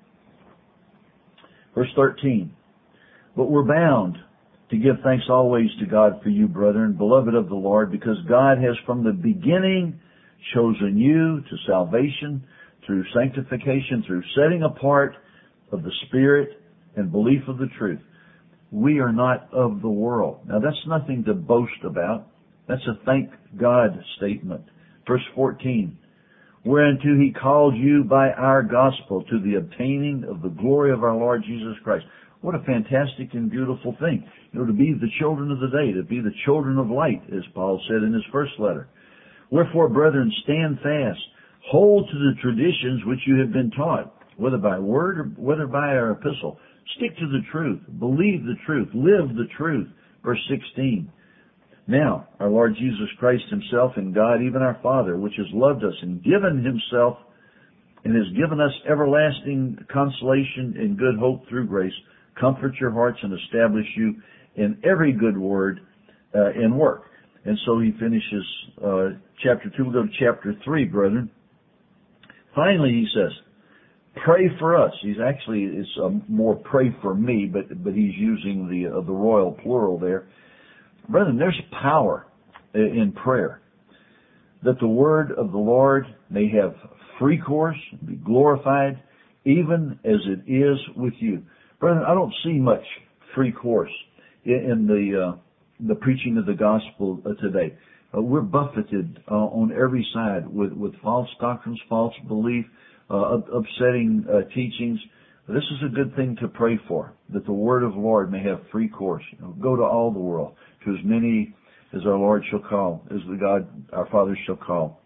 Verse thirteen, but we're bound to give thanks always to God for you, brethren, beloved of the Lord, because God has from the beginning chosen you to salvation through sanctification, through setting apart of the Spirit and belief of the truth. We are not of the world. Now that's nothing to boast about. That's a thank God statement. Verse fourteen, whereunto he called you by our gospel to the obtaining of the glory of our Lord Jesus Christ. What a fantastic and beautiful thing. You know, to be the children of the day, to be the children of light, as Paul said in his first letter. Wherefore, brethren, stand fast. Hold to the traditions which you have been taught, whether by word or whether by our epistle. Stick to the truth. Believe the truth. Live the truth. Verse sixteen. Now, our Lord Jesus Christ himself and God, even our Father, which has loved us and given himself and has given us everlasting consolation and good hope through grace, comfort your hearts and establish you in every good word uh, and work. And so he finishes uh, chapter two. We'll go to chapter three, brethren. Finally, he says, pray for us. He's actually, it's um, more pray for me, but but he's using the uh, the royal plural there. Brethren, there's power in prayer. That the word of the Lord may have free course, be glorified, even as it is with you. Brethren, I don't see much free course in the uh, the preaching of the gospel today. Uh, we're buffeted uh, on every side with, with false doctrines, false belief, uh, upsetting uh, teachings. This is a good thing to pray for, that the word of the Lord may have free course. You know, go to all the world, to as many as our Lord shall call, as the God our Father shall call.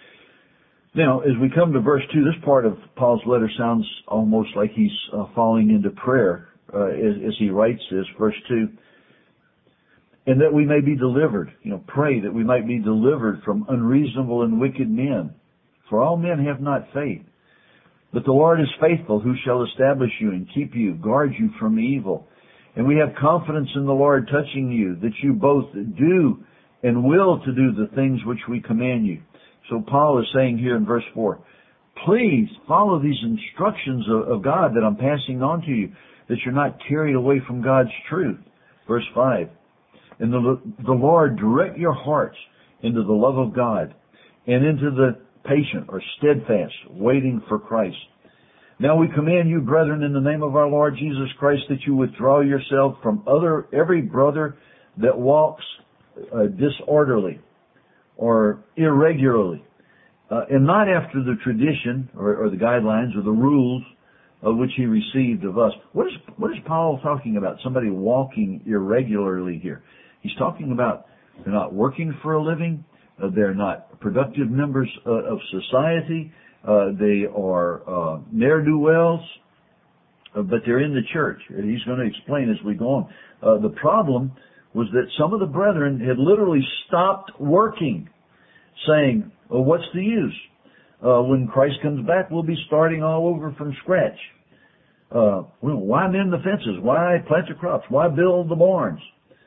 Now, as we come to verse two, this part of Paul's letter sounds almost like he's uh, falling into prayer uh, as, as he writes this, verse two. And that we may be delivered, you know, pray that we might be delivered from unreasonable and wicked men. For all men have not faith. But the Lord is faithful, who shall establish you and keep you, guard you from evil. And we have confidence in the Lord touching you, that you both do and will to do the things which we command you. So Paul is saying here in verse four, please follow these instructions of, of God that I'm passing on to you, that you're not carried away from God's truth. Verse five, and the, the Lord direct your hearts into the love of God, and into the patient or steadfast waiting for Christ. Now we command you, brethren, in the name of our Lord Jesus Christ, that you withdraw yourself from other every brother that walks uh, disorderly or irregularly, uh, and not after the tradition or, or the guidelines or the rules of which he received of us. What is what is Paul talking about? Somebody walking irregularly here. He's talking about they're not working for a living. Uh, they're not productive members uh, of society. Uh, they are uh, ne'er-do-wells, uh, but they're in the church. And he's going to explain as we go on. Uh, the problem was that some of the brethren had literally stopped working, saying, well, what's the use? Uh, when Christ comes back, we'll be starting all over from scratch. Uh, well, why mend the fences? Why plant the crops? Why build the barns?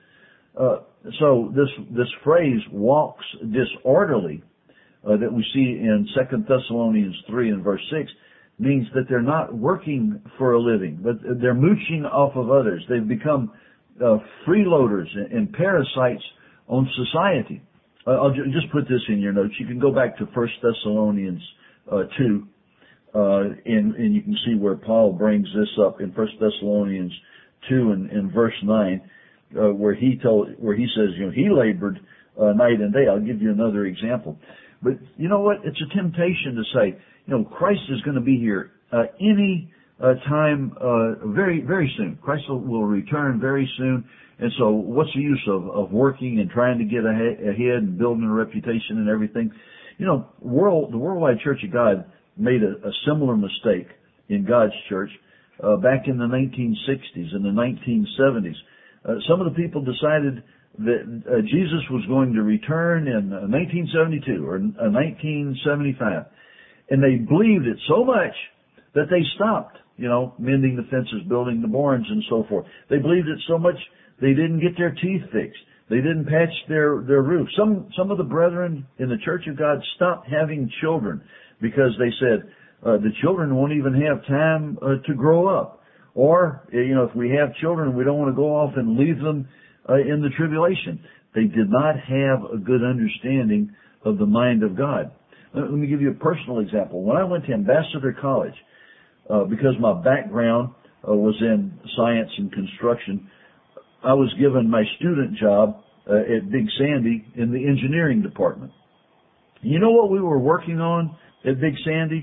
Uh, so this this phrase, walks disorderly, uh, that we see in Second Thessalonians three and verse six, means that they're not working for a living, but they're mooching off of others. They've become uh, freeloaders and, and parasites on society. Uh, I'll ju- just put this in your notes. You can go back to First Thessalonians uh, two, uh, and, and you can see where Paul brings this up in First Thessalonians two and, and verse nine. Uh, where he told, where he says, you know, he labored uh, night and day. I'll give you another example. But you know what? It's a temptation to say, you know, Christ is going to be here uh, any uh, time, uh, very, very soon. Christ will, will return very soon. And so, what's the use of, of working and trying to get ahead, ahead and building a reputation and everything? You know, world, the Worldwide Church of God made a, a similar mistake in God's church uh, back in the nineteen sixties and the nineteen seventies. Uh, some of the people decided that uh, Jesus was going to return in uh, nineteen seventy-two or uh, nineteen seventy-five. And they believed it so much that they stopped, you know, mending the fences, building the barns, and so forth. They believed it so much they didn't get their teeth fixed. They didn't patch their, their roof. Some, some of the brethren in the Church of God stopped having children because they said, uh, the children won't even have time uh, to grow up. Or, you know, if we have children, we don't want to go off and leave them uh, in the tribulation. They did not have a good understanding of the mind of God. Let me give you a personal example. When I went to Ambassador College, uh, because my background uh, was in science and construction, I was given my student job uh, at Big Sandy in the engineering department. You know what we were working on at Big Sandy?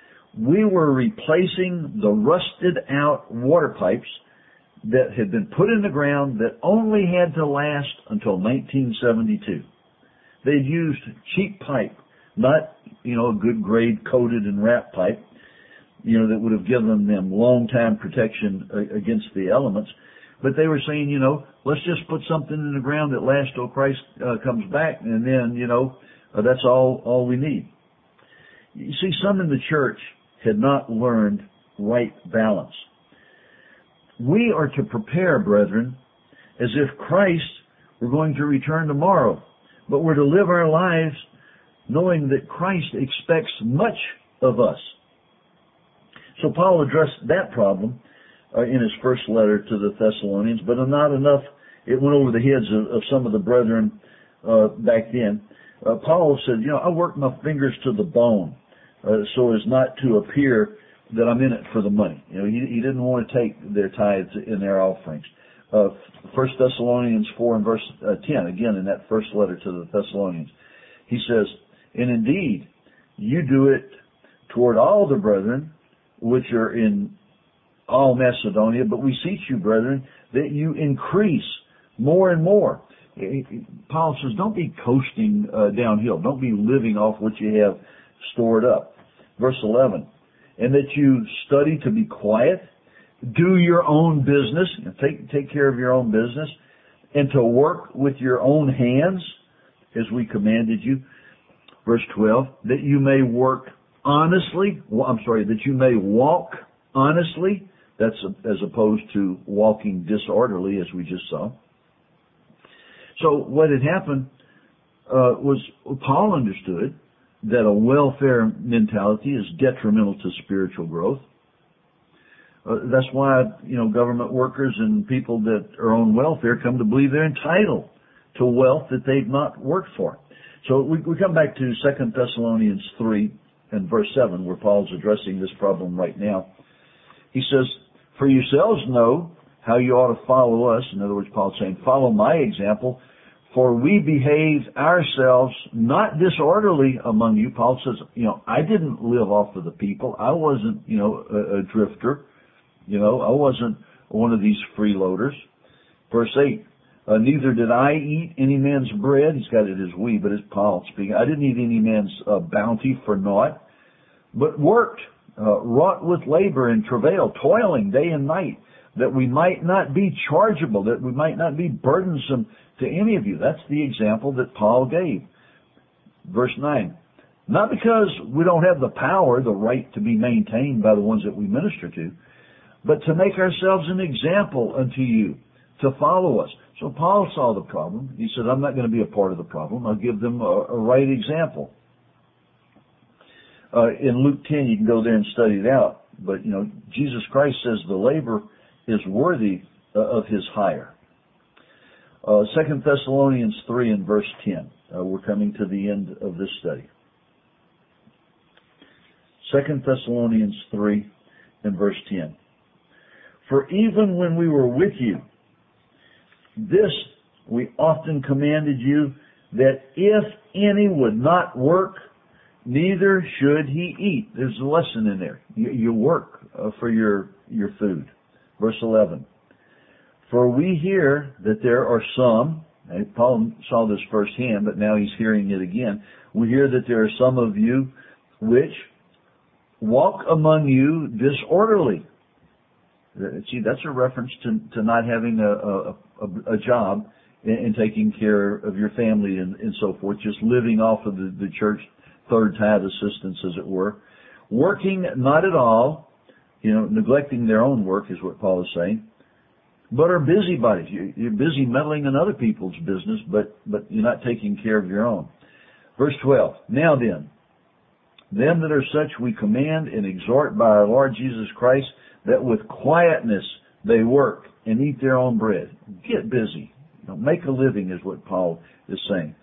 We were replacing the rusted out water pipes that had been put in the ground that only had to last until nineteen seventy-two. They'd used cheap pipe, not, you know, a good grade coated and wrapped pipe, you know, that would have given them long time protection against the elements. But they were saying, you know, let's just put something in the ground that lasts till Christ uh, comes back, and then, you know, uh, that's all, all we need. You see, some in the church had not learned right balance. We are to prepare, brethren, as if Christ were going to return tomorrow, but we're to live our lives knowing that Christ expects much of us. So Paul addressed that problem uh, in his first letter to the Thessalonians, but not enough. It went over the heads of, of some of the brethren uh, back then. Uh, Paul said, you know, I work my fingers to the bone uh, so as not to appear that I'm in it for the money. You know, he, he didn't want to take their tithes in their offerings. Uh, First Thessalonians four and verse uh, ten, again in that first letter to the Thessalonians, he says, and indeed, you do it toward all the brethren which are in all Macedonia, but we beseech you, brethren, that you increase more and more. Paul says, don't be coasting uh, downhill. Don't be living off what you have stored up. Verse eleven, and that you study to be quiet, do your own business, take take care of your own business, and to work with your own hands, as we commanded you. Verse twelve, that you may work honestly, well, I'm sorry, that you may walk honestly. That's as opposed to walking disorderly, as we just saw. So what had happened uh, was Paul understood that a welfare mentality is detrimental to spiritual growth. Uh, that's why, you know, government workers and people that are on welfare come to believe they're entitled to wealth that they've not worked for. So we, we come back to Second Thessalonians three and verse seven, where Paul's addressing this problem right now. He says, "For yourselves know how you ought to follow us." In other words, Paul's saying, follow my example, "for we behaved ourselves not disorderly among you." Paul says, you know, I didn't live off of the people. I wasn't, you know, a, a drifter. You know, I wasn't one of these freeloaders. Verse eight, uh, "Neither did I eat any man's bread." He's got it as we, but it's Paul speaking. "I didn't eat any man's uh, bounty for naught, but worked, uh, wrought with labor and travail, toiling day and night, that we might not be chargeable, that we might not be burdensome to any of you." That's the example that Paul gave. Verse nine, "Not because we don't have the power, the right to be maintained by the ones that we minister to, but to make ourselves an example unto you, to follow us." So Paul saw the problem. He said, I'm not going to be a part of the problem. I'll give them a, a right example. Uh, in Luke ten, you can go there and study it out. But, you know, Jesus Christ says the labor is worthy uh, of his hire. Uh, Second Thessalonians three and verse ten. Uh, we're coming to the end of this study. Second Thessalonians three and verse ten. "For even when we were with you, this we often commanded you, that if any would not work, neither should he eat." There's a lesson in there. You, you work uh, for your, your food. Verse eleven. "For we hear that there are some," and Paul saw this firsthand, but now he's hearing it again. "We hear that there are some of you which walk among you disorderly." See, that's a reference to, to not having a, a, a, a job and, and taking care of your family and, and so forth, just living off of the, the church third tithe assistance, as it were. "Working not at all," you know, neglecting their own work is what Paul is saying, "but are busybodies." You're busy meddling in other people's business, but, but you're not taking care of your own. Verse twelve, "Now then, them that are such we command and exhort by our Lord Jesus Christ, that with quietness they work and eat their own bread." Get busy. You know, make a living is what Paul is saying.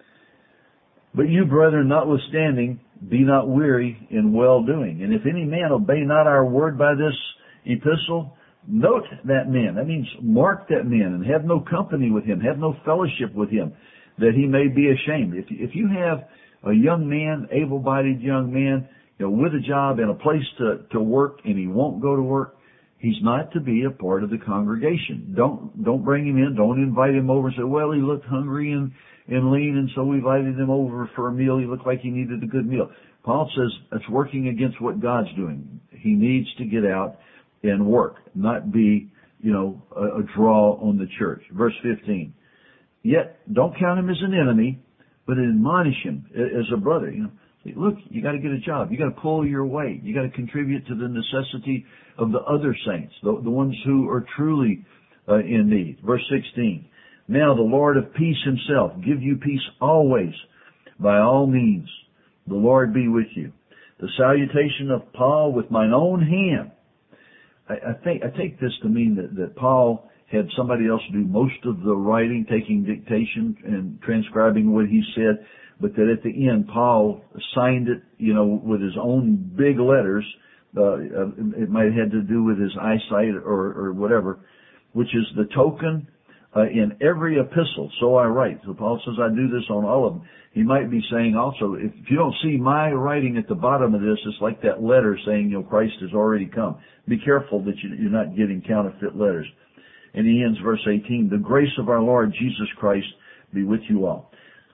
"But you, brethren, notwithstanding, be not weary in well-doing. And if any man obey not our word by this epistle, note that man." That means mark that man and have no company with him, have no fellowship with him, that he may be ashamed. If, if you have a young man, able-bodied young man, you know, with a job and a place to, to work, and he won't go to work, he's not to be a part of the congregation. Don't, don't bring him in. Don't invite him over and say, well, he looked hungry and, and lean, and so we invited him over for a meal. He looked like he needed a good meal. Paul says that's working against what God's doing. He needs to get out and work, not be, you know, a, a draw on the church. Verse fifteen. "Yet don't count him as an enemy, but admonish him as a brother." You know, look, you got to get a job. You got to pull your weight. You got to contribute to the necessity of the other saints, the, the ones who are truly uh, in need. Verse sixteen. "Now the Lord of peace himself give you peace always, by all means. The Lord be with you. The salutation of Paul with mine own hand." I, I think I take this to mean that, that Paul had somebody else do most of the writing, taking dictation and transcribing what he said, but that at the end Paul signed it, you know, with his own big letters. Uh, it might have had to do with his eyesight or, or whatever, which is the token uh, in every epistle. So I write. So Paul says I do this on all of them. He might be saying also, if you don't see my writing at the bottom of this, it's like that letter saying, you know, Christ has already come. Be careful that you're not getting counterfeit letters. And he ends verse eighteen, "The grace of our Lord Jesus Christ be with you all."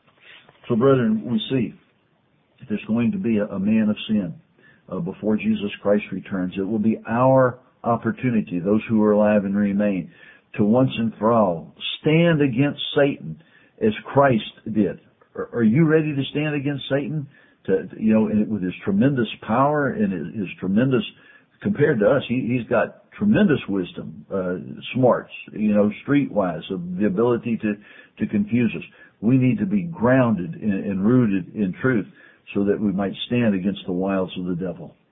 So brethren, we see if there's going to be a, a man of sin uh, before Jesus Christ returns, it will be our opportunity, those who are alive and remain, to once and for all stand against Satan as Christ did. Are, are you ready to stand against Satan? To, you know, with his tremendous power and his, his tremendous, compared to us, he, he's got tremendous wisdom, uh, smarts, you know, streetwise, of the ability to, to confuse us. We need to be grounded and, and rooted in truth so that we might stand against the wiles of the devil.